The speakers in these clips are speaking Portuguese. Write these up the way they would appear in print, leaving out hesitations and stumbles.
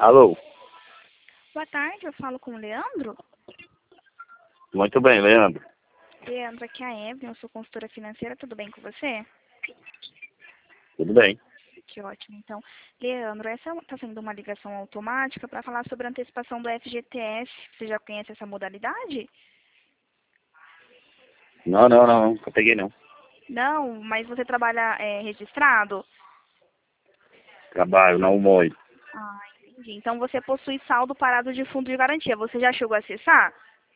Alô? Boa tarde, eu falo com o Leandro. Muito bem, Leandro. Leandro, aqui é a Evelyn, eu sou consultora financeira, tudo bem com você? Tudo bem. Que ótimo, então. Leandro, essa está sendo uma ligação automática para falar sobre a antecipação do FGTS. Você já conhece essa modalidade? Não, nunca peguei não. Não, mas você trabalha registrado? Trabalho, não moio. Ah, entendi. Então você possui saldo parado de fundo de garantia. Você já chegou a acessar?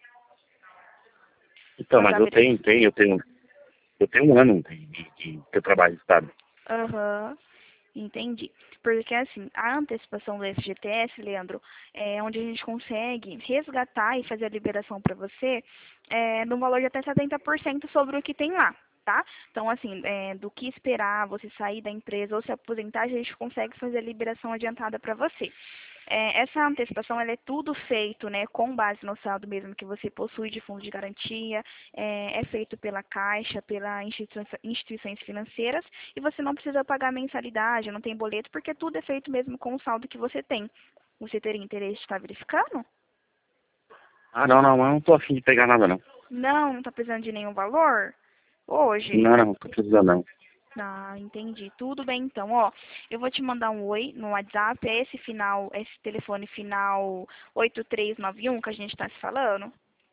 Então, Para mas eu saber. tenho um ano que eu trabalho no estado. Aham. Entendi. Porque, assim, a antecipação do FGTS, Leandro, é onde a gente consegue resgatar e fazer a liberação para você no valor de até 70% sobre o que tem lá, tá? Então, assim, do que esperar você sair da empresa ou se aposentar, a gente consegue fazer a liberação adiantada para você. Essa antecipação, ela é tudo feito, né, com base no saldo mesmo que você possui de fundo de garantia, é feito pela Caixa, pelas instituições financeiras, e você não precisa pagar mensalidade, não tem boleto, porque tudo é feito mesmo com o saldo que você tem. Você teria interesse de estar verificando? Ah, não tô afim de pegar nada não. Não está precisando de nenhum valor? Hoje? Não, tô precisando não. Ah, entendi. Tudo bem, então. Ó, eu vou te mandar um oi no WhatsApp. É esse telefone final 8391 que a gente está se falando?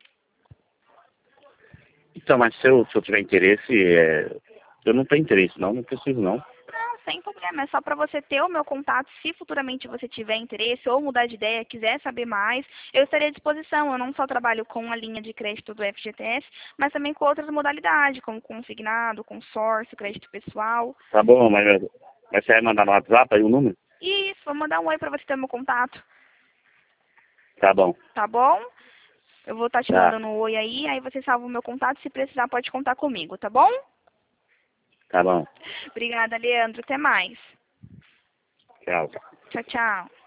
Então, mas se eu tiver interesse, eu não tenho interesse não preciso não. Não, sem problema. É só para você ter o meu contato. Se futuramente você tiver interesse ou mudar de ideia, quiser saber mais, eu estarei à disposição. Eu não só trabalho com a linha de crédito do FGTS, mas também com outras modalidades, como consignado, consórcio, crédito pessoal. Tá bom, mas você vai mandar no WhatsApp aí o número? Isso, vou mandar um oi para você ter o meu contato. Tá bom. Tá bom? Eu vou estar te Tá, mandando um oi aí você salva o meu contato. Se precisar, pode contar comigo, tá bom? tá bom. Obrigada, Leandro. Até mais. Tchau. Tchau, tchau.